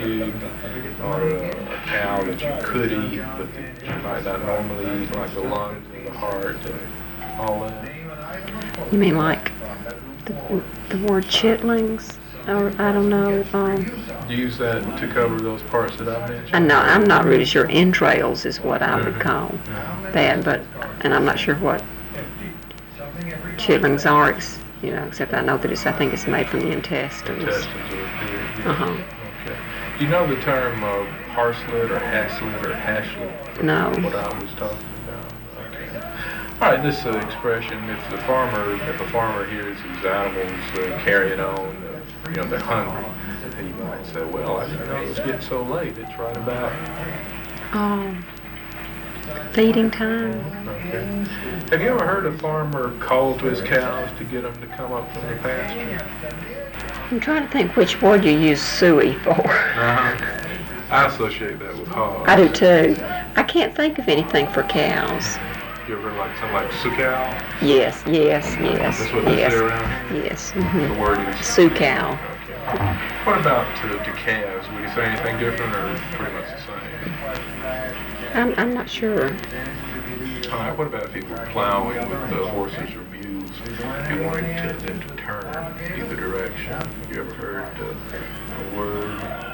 pig or a cow that you could eat, but that you might not normally eat, like the lungs and the heart and all that? You mean like the word chitlings? Or I don't know. Use that to cover those parts that I mentioned? I'm not really sure. Entrails is what I would call that, and I'm not sure what chitlings are. Except I know that I think it's made from the intestines. Intestines of the pig. Uh-huh. Okay. Do you know the term harslet or haslet or hashlet? No. What I was talking about. Okay. All right. This expression: if a farmer hears his animals carrying on, they're hungry, he might say, "Well, I didn't know it was getting so late. It's right about feeding time." Okay. Have you ever heard a farmer call to his cows to get them to come up from the pasture? I'm trying to think which word you use suey for. I associate that with hogs. I do too. I can't think of anything for cows. You ever heard something like sucow? Yes. That's what they say around here? Yes. The word is sucow. Okay. What about to calves? Would you say anything different or pretty much the same? I'm not sure. All right, what about if you were plowing with the horses or mules, you wanted them to turn either direction? Have you ever heard a word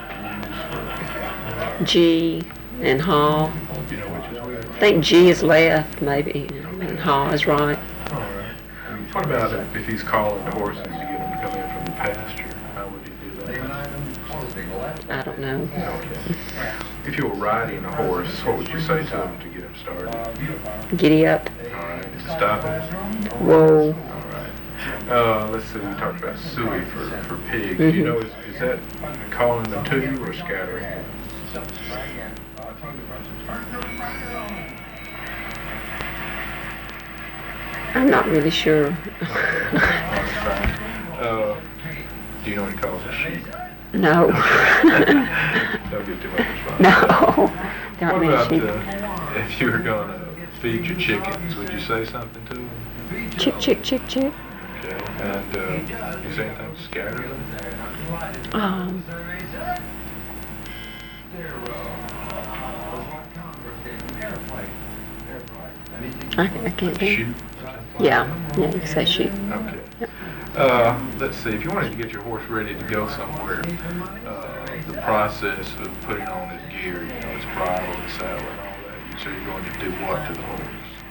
used for... G and haw. Do you know which is which? I think G is left, maybe, and haw is right. All right. What about if he's calling the horses to get them to come in from the pasture? How would he do that? I don't know. Okay. If you were riding a horse, what would you say to him to get him started? Giddy up. All right. Stop it. Whoa. All right. Let's see. We talked about suey for pigs. Do you know, is that calling them to you or scattering them? I'm not really sure. Do you know what he calls a sheep? No. Don't get too much response. No. There aren't What many about sheep. if you were going to feed your chickens, would you say something to them? Chick, chick, chick, chick. Okay. And you say anything to scatter them? I can't think. Shoot. Yeah, you can say shoot. Okay. Let's see. If you wanted to get your horse ready to go somewhere, the process of putting on his gear, his bridle, his saddle, and all that. So you're going to do what to the horse?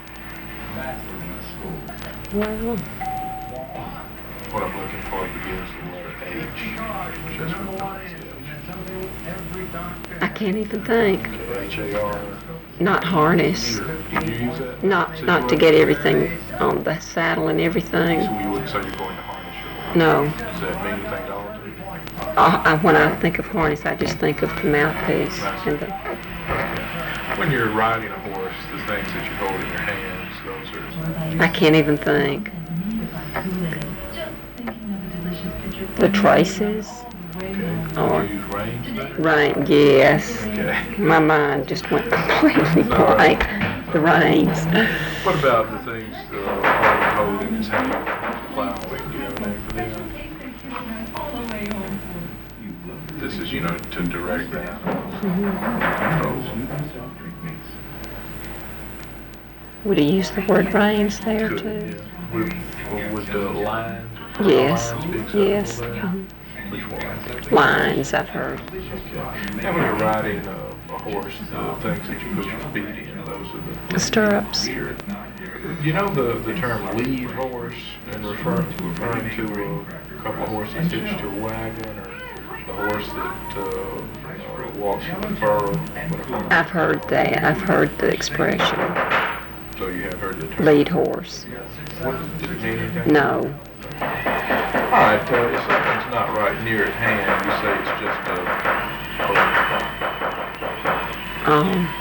Well, What I'm looking for begins with the letter H. Just for pronunciation. I can't even think. Okay, H-A-R. Not harness. Do you use that? Not to get everything on the saddle and everything. So you're going to harness your horse? No. Does that mean anything at all to you? When I think of harness, I just think of the mouthpiece. And When you're riding a horse, the things that you hold in your hands, those are... I can't even think. The traces. Okay. Or Do you use reins there? right, yes. Okay. My mind just went completely blank. The reins. What about the things Harley hold in his hand? Plowing. Do you have a name for them? This is, to direct that. Control. Would he use the word reins there Could, too? yeah. Would lines? Yes. Lines be acceptable Yes. there? Which one? Lines, I've heard. Okay. And when you're riding a horse, the things that you put your feet in, those are the Stirrups. Sure. You know the term lead horse, and referring to a couple of horses hitched to a wagon, or the horse that walks in the furrow? I've heard that. I've heard the expression. So you have heard the term? Lead horse. What, did it mean anything? No. All right, if something's not right near at hand, you say it's just a...